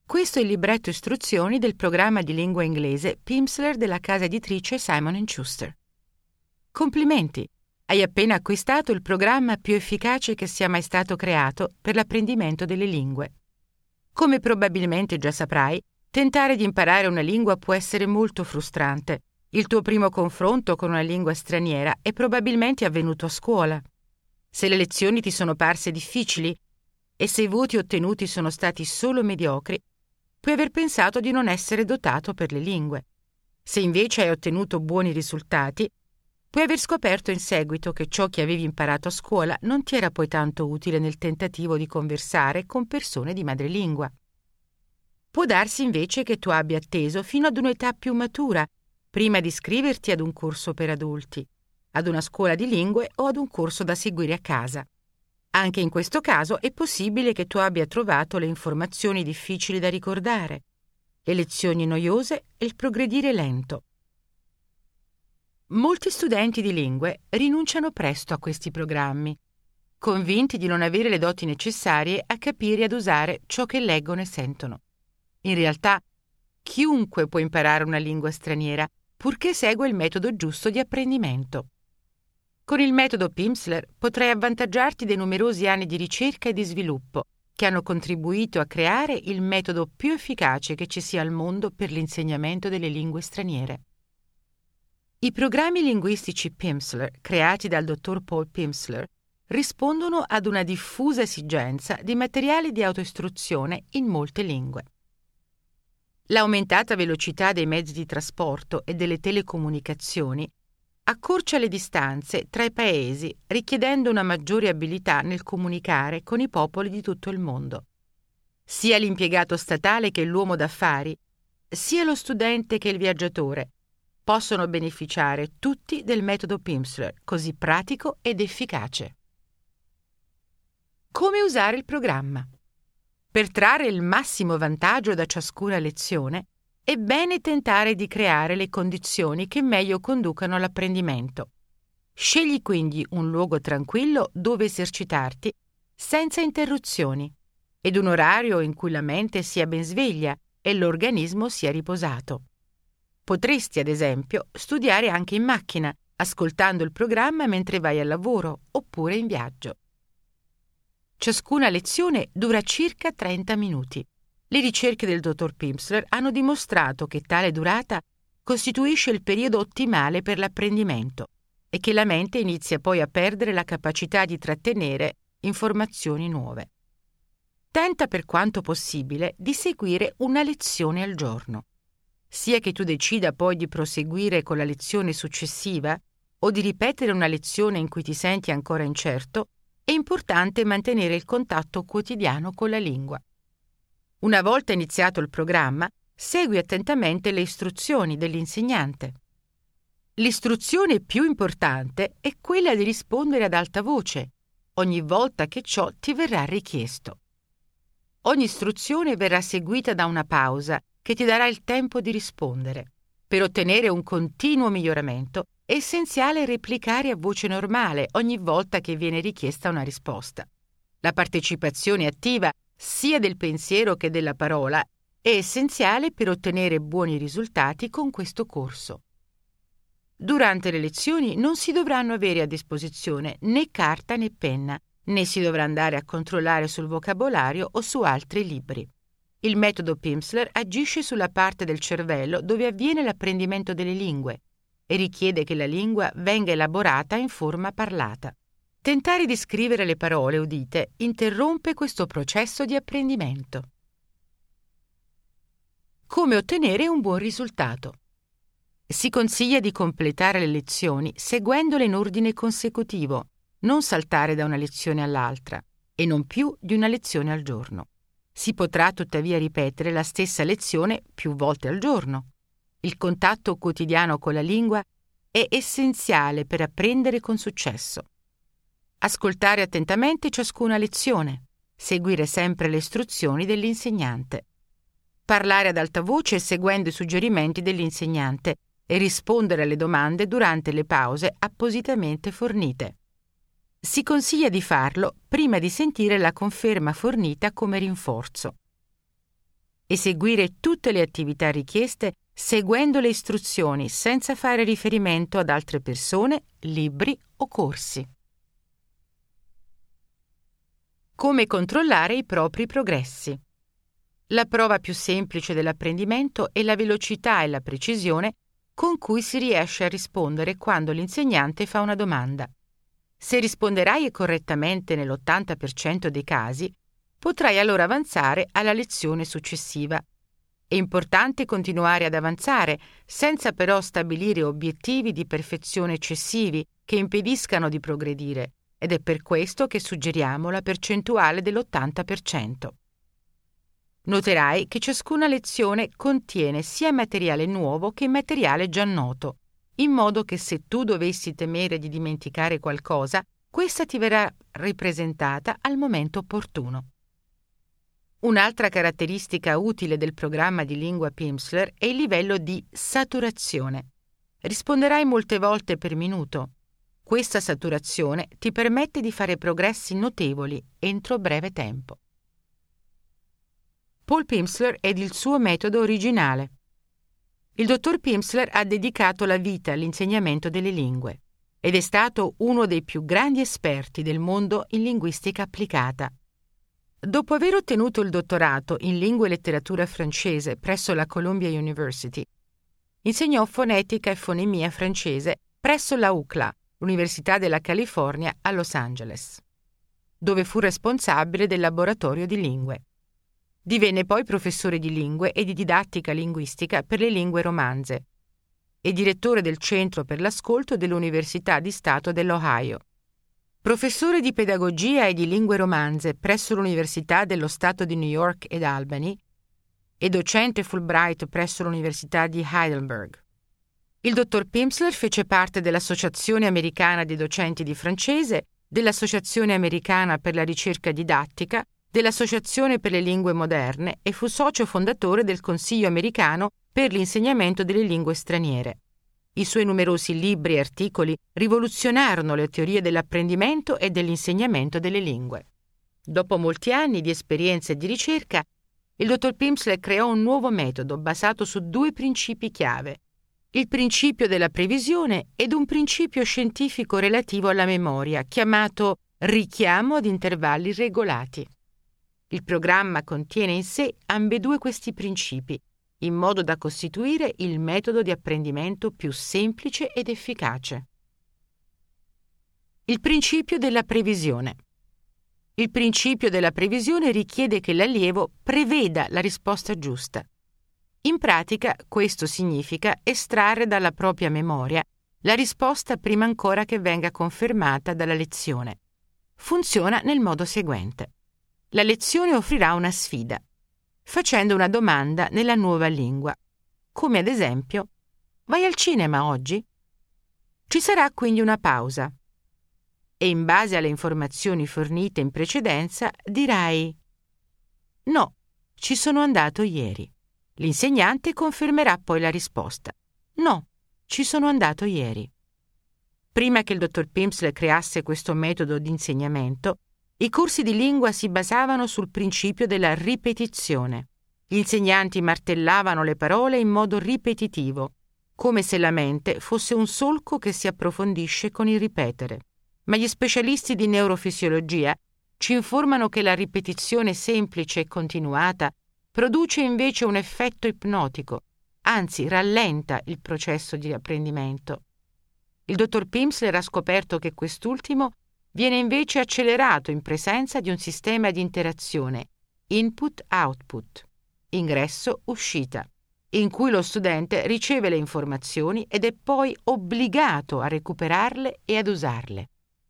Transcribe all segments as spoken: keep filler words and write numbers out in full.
Questo è il libretto istruzioni del programma di lingua inglese Pimsleur della casa editrice Simon and Schuster. Complimenti! Hai appena acquistato il programma più efficace che sia mai stato creato per l'apprendimento delle lingue. Come probabilmente già saprai, tentare di imparare una lingua può essere molto frustrante. Il tuo primo confronto con una lingua straniera è probabilmente avvenuto a scuola. Se le lezioni ti sono parse difficili e se i voti ottenuti sono stati solo mediocri, puoi aver pensato di non essere dotato per le lingue. Se invece hai ottenuto buoni risultati, puoi aver scoperto in seguito che ciò che avevi imparato a scuola non ti era poi tanto utile nel tentativo di conversare con persone di madrelingua. Può darsi invece che tu abbia atteso fino ad un'età più matura prima di iscriverti ad un corso per adulti, ad una scuola di lingue o ad un corso da seguire a casa. Anche in questo caso è possibile che tu abbia trovato le informazioni difficili da ricordare, le lezioni noiose e il progredire lento. Molti studenti di lingue rinunciano presto a questi programmi, convinti di non avere le doti necessarie a capire e ad usare ciò che leggono e sentono. In realtà, chiunque può imparare una lingua straniera, purché segua il metodo giusto di apprendimento. Con il metodo Pimsleur potrai avvantaggiarti dei numerosi anni di ricerca e di sviluppo che hanno contribuito a creare il metodo più efficace che ci sia al mondo per l'insegnamento delle lingue straniere. I programmi linguistici Pimsleur, creati dal dottor Paul Pimsleur, rispondono ad una diffusa esigenza di materiali di autoistruzione in molte lingue. L'aumentata velocità dei mezzi di trasporto e delle telecomunicazioni accorcia le distanze tra i paesi, richiedendo una maggiore abilità nel comunicare con i popoli di tutto il mondo. Sia l'impiegato statale che l'uomo d'affari, sia lo studente che il viaggiatore, possono beneficiare tutti del metodo Pimsleur, così pratico ed efficace. Come usare il programma? Per trarre il massimo vantaggio da ciascuna lezione, è bene tentare di creare le condizioni che meglio conducano all'apprendimento. Scegli quindi un luogo tranquillo dove esercitarti senza interruzioni ed un orario in cui la mente sia ben sveglia e l'organismo sia riposato. Potresti, ad esempio, studiare anche in macchina, ascoltando il programma mentre vai al lavoro oppure in viaggio. Ciascuna lezione dura circa trenta minuti. Le ricerche del dottor Pimsleur hanno dimostrato che tale durata costituisce il periodo ottimale per l'apprendimento e che la mente inizia poi a perdere la capacità di trattenere informazioni nuove. Tenta per quanto possibile di seguire una lezione al giorno. Sia che tu decida poi di proseguire con la lezione successiva o di ripetere una lezione in cui ti senti ancora incerto, è importante mantenere il contatto quotidiano con la lingua. Una volta iniziato il programma, segui attentamente le istruzioni dell'insegnante. L'istruzione più importante è quella di rispondere ad alta voce, ogni volta che ciò ti verrà richiesto. Ogni istruzione verrà seguita da una pausa che ti darà il tempo di rispondere. Per ottenere un continuo miglioramento è essenziale replicare a voce normale ogni volta che viene richiesta una risposta. La partecipazione attiva sia del pensiero che della parola è essenziale per ottenere buoni risultati con questo corso. Durante le lezioni non si dovranno avere a disposizione né carta né penna, né si dovrà andare a controllare sul vocabolario o su altri libri. Il metodo Pimsleur agisce sulla parte del cervello dove avviene l'apprendimento delle lingue e richiede che la lingua venga elaborata in forma parlata. Tentare di scrivere le parole udite interrompe questo processo di apprendimento. Come ottenere un buon risultato? Si consiglia di completare le lezioni seguendole in ordine consecutivo, non saltare da una lezione all'altra e non più di una lezione al giorno. Si potrà tuttavia ripetere la stessa lezione più volte al giorno. Il contatto quotidiano con la lingua è essenziale per apprendere con successo. Ascoltare attentamente ciascuna lezione, seguire sempre le istruzioni dell'insegnante. Parlare ad alta voce seguendo i suggerimenti dell'insegnante e rispondere alle domande durante le pause appositamente fornite. Si consiglia di farlo prima di sentire la conferma fornita come rinforzo. Eseguire tutte le attività richieste seguendo le istruzioni senza fare riferimento ad altre persone, libri o corsi. Come controllare i propri progressi. La prova più semplice dell'apprendimento è la velocità e la precisione con cui si riesce a rispondere quando l'insegnante fa una domanda. Se risponderai correttamente nell'ottanta per cento dei casi, potrai allora avanzare alla lezione successiva. È importante continuare ad avanzare, senza però stabilire obiettivi di perfezione eccessivi che impediscano di progredire, ed è per questo che suggeriamo la percentuale dell'ottanta per cento. Noterai che ciascuna lezione contiene sia materiale nuovo che materiale già noto, in modo che se tu dovessi temere di dimenticare qualcosa, questa ti verrà ripresentata al momento opportuno. Un'altra caratteristica utile del programma di lingua Pimsleur è il livello di saturazione. Risponderai molte volte per minuto. Questa saturazione ti permette di fare progressi notevoli entro breve tempo. Paul Pimsleur ed il suo metodo originale. Il dottor Pimsleur ha dedicato la vita all'insegnamento delle lingue ed è stato uno dei più grandi esperti del mondo in linguistica applicata. Dopo aver ottenuto il dottorato in lingua e letteratura francese presso la Columbia University, insegnò fonetica e fonemia francese presso la U C L A, l'Università della California a Los Angeles, dove fu responsabile del laboratorio di lingue. Divenne poi professore di lingue e di didattica linguistica per le lingue romanze e direttore del Centro per l'Ascolto dell'Università di Stato dell'Ohio. Professore di pedagogia e di lingue romanze presso l'Università dello Stato di New York ed Albany e docente Fulbright presso l'Università di Heidelberg. Il dottor Pimsleur fece parte dell'Associazione Americana dei Docenti di Francese, dell'Associazione Americana per la Ricerca Didattica, dell'Associazione per le Lingue Moderne e fu socio fondatore del Consiglio Americano per l'insegnamento delle lingue straniere. I suoi numerosi libri e articoli rivoluzionarono le teorie dell'apprendimento e dell'insegnamento delle lingue. Dopo molti anni di esperienza e di ricerca, il dottor Pimsleur creò un nuovo metodo basato su due principi chiave: il principio della previsione ed un principio scientifico relativo alla memoria, chiamato richiamo ad intervalli regolati. Il programma contiene in sé ambedue questi principi, in modo da costituire il metodo di apprendimento più semplice ed efficace. Il principio della previsione. Il principio della previsione richiede che l'allievo preveda la risposta giusta. In pratica, questo significa estrarre dalla propria memoria la risposta prima ancora che venga confermata dalla lezione. Funziona nel modo seguente. La lezione offrirà una sfida, facendo una domanda nella nuova lingua, come ad esempio: vai al cinema oggi? Ci sarà quindi una pausa e in base alle informazioni fornite in precedenza dirai: no, ci sono andato ieri. L'insegnante confermerà poi la risposta: no, ci sono andato ieri. Prima che il dottor Pimsleur creasse questo metodo di insegnamento, i corsi di lingua si basavano sul principio della ripetizione. Gli insegnanti martellavano le parole in modo ripetitivo, come se la mente fosse un solco che si approfondisce con il ripetere. Ma gli specialisti di neurofisiologia ci informano che la ripetizione semplice e continuata produce invece un effetto ipnotico, anzi rallenta il processo di apprendimento. Il dottor Pimsleur ha scoperto che quest'ultimo viene invece accelerato in presenza di un sistema di interazione input-output, ingresso-uscita, in cui lo studente riceve le informazioni ed è poi obbligato a recuperarle e ad usarle.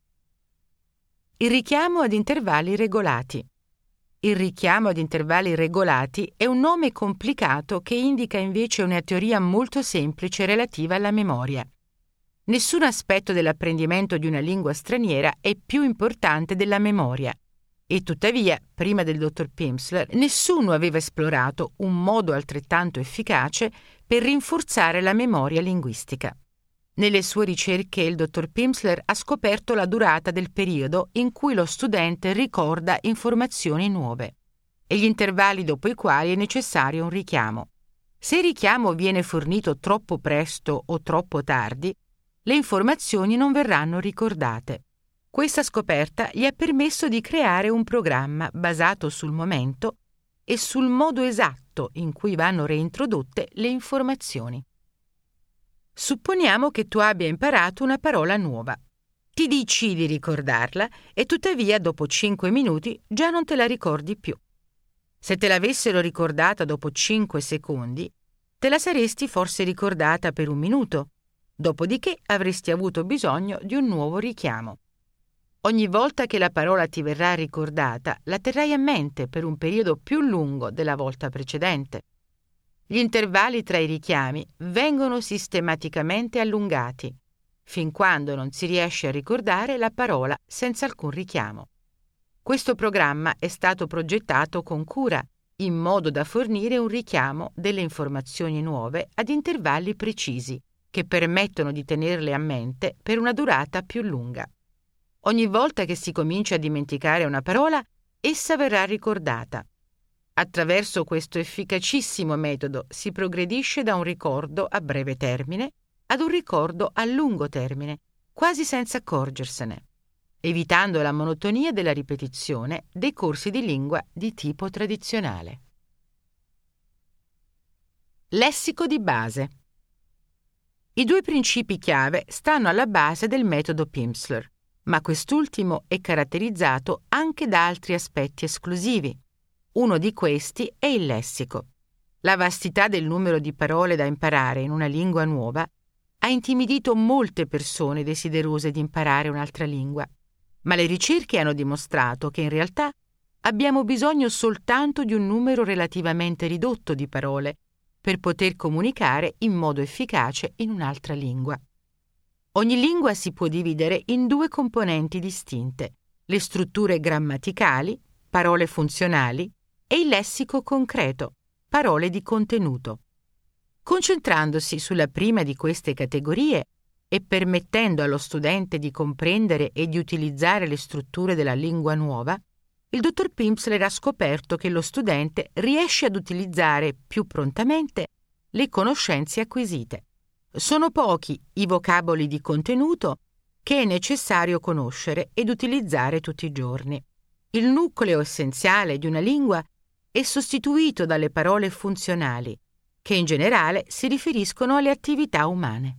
Il richiamo ad intervalli regolati. Il richiamo ad intervalli regolati è un nome complicato che indica invece una teoria molto semplice relativa alla memoria. Nessun aspetto dell'apprendimento di una lingua straniera è più importante della memoria. E tuttavia, prima del dottor Pimsleur, nessuno aveva esplorato un modo altrettanto efficace per rinforzare la memoria linguistica. Nelle sue ricerche il dottor Pimsleur ha scoperto la durata del periodo in cui lo studente ricorda informazioni nuove. e gli intervalli dopo i quali è necessario un richiamo. Se il richiamo viene fornito troppo presto o troppo tardi, le informazioni non verranno ricordate. Questa scoperta gli ha permesso di creare un programma basato sul momento e sul modo esatto in cui vanno reintrodotte le informazioni. Supponiamo che tu abbia imparato una parola nuova. Ti dici di ricordarla e tuttavia dopo cinque minuti già non te la ricordi più. Se te l'avessero ricordata dopo cinque secondi, te la saresti forse ricordata per un minuto, dopodiché avresti avuto bisogno di un nuovo richiamo. Ogni volta che la parola ti verrà ricordata, la terrai a mente per un periodo più lungo della volta precedente. Gli intervalli tra i richiami vengono sistematicamente allungati, fin quando non si riesce a ricordare la parola senza alcun richiamo. Questo programma è stato progettato con cura, in modo da fornire un richiamo delle informazioni nuove ad intervalli precisi, che permettono di tenerle a mente per una durata più lunga. Ogni volta che si comincia a dimenticare una parola, essa verrà ricordata. Attraverso questo efficacissimo metodo si progredisce da un ricordo a breve termine ad un ricordo a lungo termine, quasi senza accorgersene, evitando la monotonia della ripetizione dei corsi di lingua di tipo tradizionale. Lessico di base. I due principi chiave stanno alla base del metodo Pimsleur, ma quest'ultimo è caratterizzato anche da altri aspetti esclusivi. Uno di questi è il lessico. La vastità del numero di parole da imparare in una lingua nuova ha intimidito molte persone desiderose di imparare un'altra lingua, ma le ricerche hanno dimostrato che in realtà abbiamo bisogno soltanto di un numero relativamente ridotto di parole per poter comunicare in modo efficace in un'altra lingua. Ogni lingua si può dividere in due componenti distinte: le strutture grammaticali, parole funzionali, e il lessico concreto, parole di contenuto. Concentrandosi sulla prima di queste categorie e permettendo allo studente di comprendere e di utilizzare le strutture della lingua nuova, il dottor Pimsleur ha scoperto che lo studente riesce ad utilizzare più prontamente le conoscenze acquisite. Sono pochi i vocaboli di contenuto che è necessario conoscere ed utilizzare tutti i giorni. Il nucleo essenziale di una lingua è sostituito dalle parole funzionali, che in generale si riferiscono alle attività umane.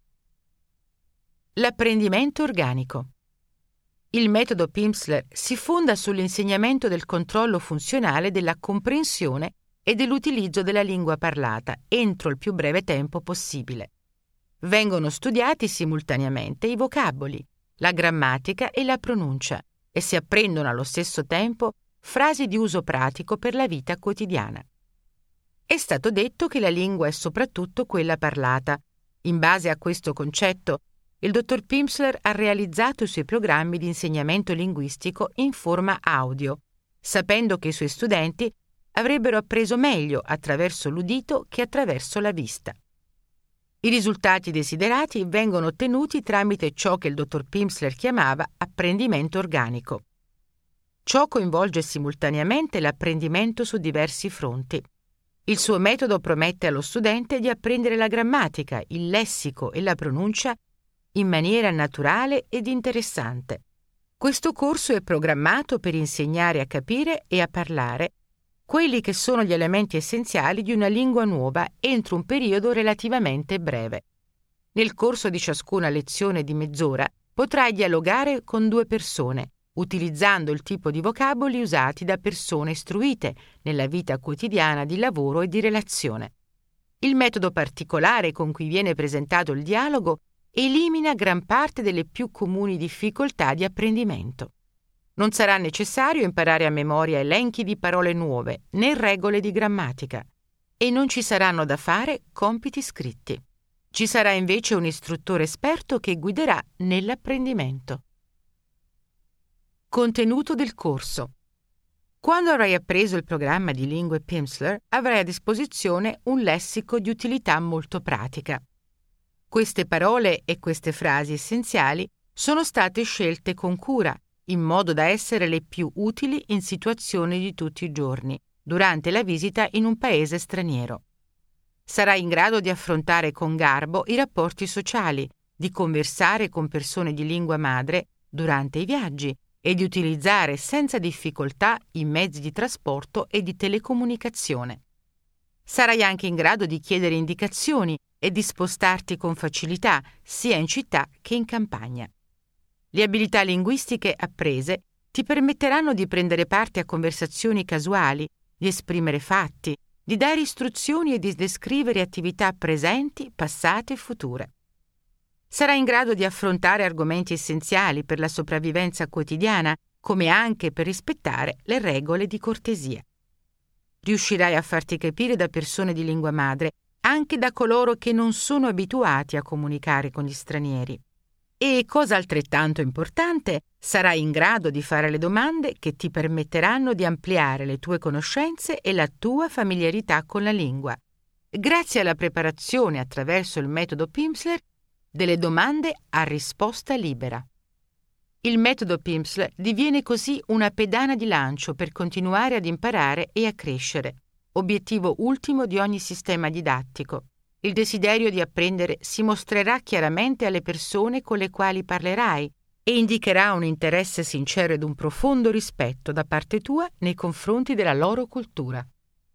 L'apprendimento organico. Il metodo Pimsleur si fonda sull'insegnamento del controllo funzionale della comprensione e dell'utilizzo della lingua parlata entro il più breve tempo possibile. Vengono studiati simultaneamente i vocaboli, la grammatica e la pronuncia e si apprendono allo stesso tempo frasi di uso pratico per la vita quotidiana. È stato detto che la lingua è soprattutto quella parlata. In base a questo concetto, il dottor Pimsleur ha realizzato i suoi programmi di insegnamento linguistico in forma audio, sapendo che i suoi studenti avrebbero appreso meglio attraverso l'udito che attraverso la vista. I risultati desiderati vengono ottenuti tramite ciò che il dottor Pimsleur chiamava apprendimento organico. Ciò coinvolge simultaneamente l'apprendimento su diversi fronti. Il suo metodo promette allo studente di apprendere la grammatica, il lessico e la pronuncia in maniera naturale ed interessante. Questo corso è programmato per insegnare a capire e a parlare quelli che sono gli elementi essenziali di una lingua nuova entro un periodo relativamente breve. Nel corso di ciascuna lezione di mezz'ora potrai dialogare con due persone, utilizzando il tipo di vocaboli usati da persone istruite nella vita quotidiana di lavoro e di relazione. Il metodo particolare con cui viene presentato il dialogo elimina gran parte delle più comuni difficoltà di apprendimento. Non sarà necessario imparare a memoria elenchi di parole nuove né regole di grammatica e non ci saranno da fare compiti scritti. Ci sarà invece un istruttore esperto che guiderà nell'apprendimento. Contenuto del corso. Quando avrai appreso il programma di lingue Pimsleur, avrai a disposizione un lessico di utilità molto pratica. Queste parole e queste frasi essenziali sono state scelte con cura, in modo da essere le più utili in situazioni di tutti i giorni, durante la visita in un paese straniero. Sarai in grado di affrontare con garbo i rapporti sociali, di conversare con persone di lingua madre durante i viaggi e di utilizzare senza difficoltà i mezzi di trasporto e di telecomunicazione. Sarai anche in grado di chiedere indicazioni e di spostarti con facilità sia in città che in campagna. Le abilità linguistiche apprese ti permetteranno di prendere parte a conversazioni casuali, di esprimere fatti, di dare istruzioni e di descrivere attività presenti, passate e future. Sarai in grado di affrontare argomenti essenziali per la sopravvivenza quotidiana, come anche per rispettare le regole di cortesia. Riuscirai a farti capire da persone di lingua madre, anche da coloro che non sono abituati a comunicare con gli stranieri. E, cosa altrettanto importante, sarai in grado di fare le domande che ti permetteranno di ampliare le tue conoscenze e la tua familiarità con la lingua, grazie alla preparazione attraverso il metodo Pimsleur delle domande a risposta libera. Il metodo Pimsleur diviene così una pedana di lancio per continuare ad imparare e a crescere, obiettivo ultimo di ogni sistema didattico. Il desiderio di apprendere si mostrerà chiaramente alle persone con le quali parlerai e indicherà un interesse sincero ed un profondo rispetto da parte tua nei confronti della loro cultura.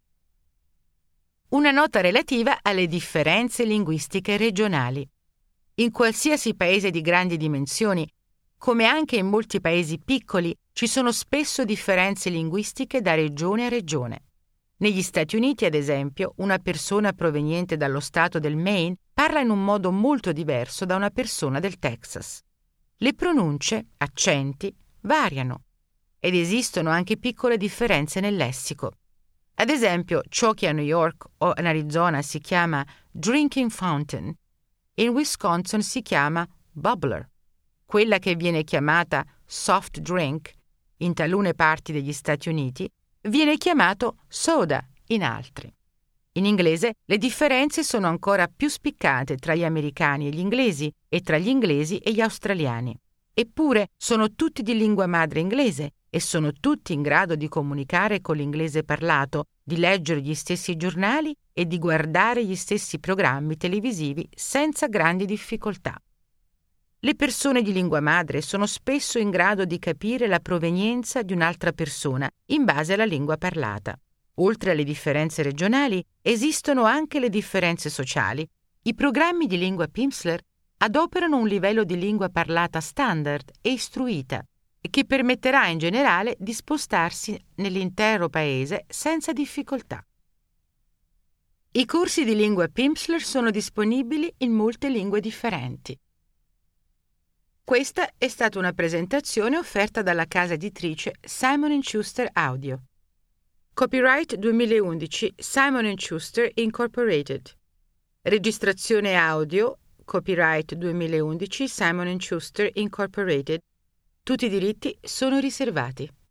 Una nota relativa alle differenze linguistiche regionali. In qualsiasi paese di grandi dimensioni, come anche in molti paesi piccoli, ci sono spesso differenze linguistiche da regione a regione. Negli Stati Uniti, ad esempio, una persona proveniente dallo stato del Maine parla in un modo molto diverso da una persona del Texas. Le pronunce, accenti, variano ed esistono anche piccole differenze nel lessico. Ad esempio, ciò che a New York o in Arizona si chiama drinking fountain, in Wisconsin si chiama bubbler. Quella che viene chiamata soft drink in talune parti degli Stati Uniti viene chiamato soda in altri. In inglese le differenze sono ancora più spiccate tra gli americani e gli inglesi e tra gli inglesi e gli australiani. Eppure sono tutti di lingua madre inglese e sono tutti in grado di comunicare con l'inglese parlato, di leggere gli stessi giornali e di guardare gli stessi programmi televisivi senza grandi difficoltà. Le persone di lingua madre sono spesso in grado di capire la provenienza di un'altra persona in base alla lingua parlata. Oltre alle differenze regionali, esistono anche le differenze sociali. I programmi di lingua Pimsleur adoperano un livello di lingua parlata standard e istruita, che permetterà in generale di spostarsi nell'intero paese senza difficoltà. I corsi di lingua Pimsleur sono disponibili in molte lingue differenti. Questa è stata una presentazione offerta dalla casa editrice Simon and Schuster Audio. Copyright duemilaundici Simon and Schuster Incorporated. Registrazione audio, copyright duemilaundici Simon and Schuster Incorporated. Tutti i diritti sono riservati.